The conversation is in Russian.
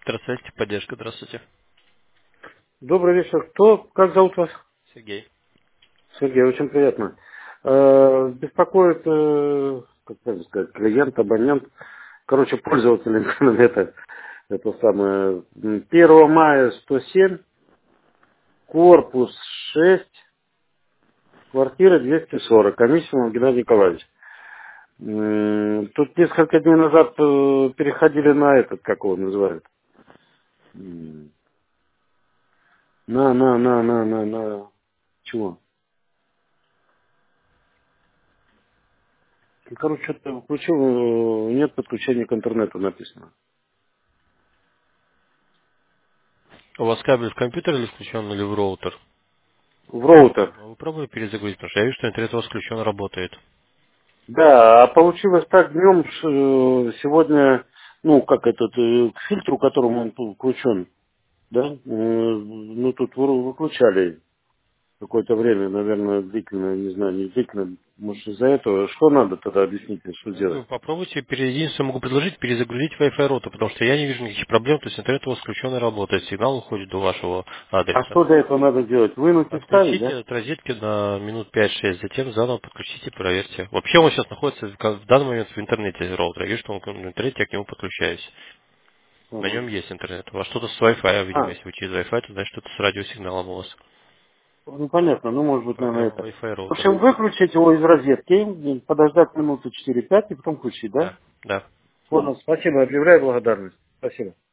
Здравствуйте, поддержка, здравствуйте. Добрый вечер. Кто? Как зовут вас? Сергей. Сергей, очень приятно. Беспокоит, как правильно сказать, клиент, абонент, короче, пользователь интернета. Это самое. 1 мая 107, корпус 6, квартира 240, Комиссионов Геннадий Николаевич. Тут несколько дней назад переходили на этот, как его называют, на, чего? Короче, что-то включил, нет подключения к интернету написано. У вас кабель в компьютер или включен, или в роутер? В роутер. Вы пробовали перезагрузить, потому что я вижу, что интернет у вас включен, работает. Да, а получилось так днем, сегодня, ну, как этот, к фильтру, к которому он был включен, да, ну, тут выключали какое-то время, наверное, длительно, не знаю, не длительно, может, из-за этого. Что надо тогда, объясните, что Вы делать? попробуйте, единственное, могу предложить перезагрузить Wi-Fi роутер, потому что я не вижу никаких проблем, то есть интернет у вас включен и работает, сигнал уходит до вашего А адреса. что для этого надо делать? Вынуть и вставить, Отключите да? от розетки на минут 5-6, затем заново подключите, проверьте. Вообще он сейчас находится в данный момент в интернете роутер. Я вижу, что он в интернете, я к нему подключаюсь. На Ага. нем есть интернет. У вас что-то с Wi-Fi, видимо, А, если вы через Wi-Fi, то значит что-то с радиосигналом у вас. ну понятно, ну может быть, наверное, Проблема это. Wi-Fi В роутера. общем, выключить его из розетки, подождать минуты 4-5 и потом включить, да? Да, да. Понял, спасибо, объявляю благодарность. Спасибо.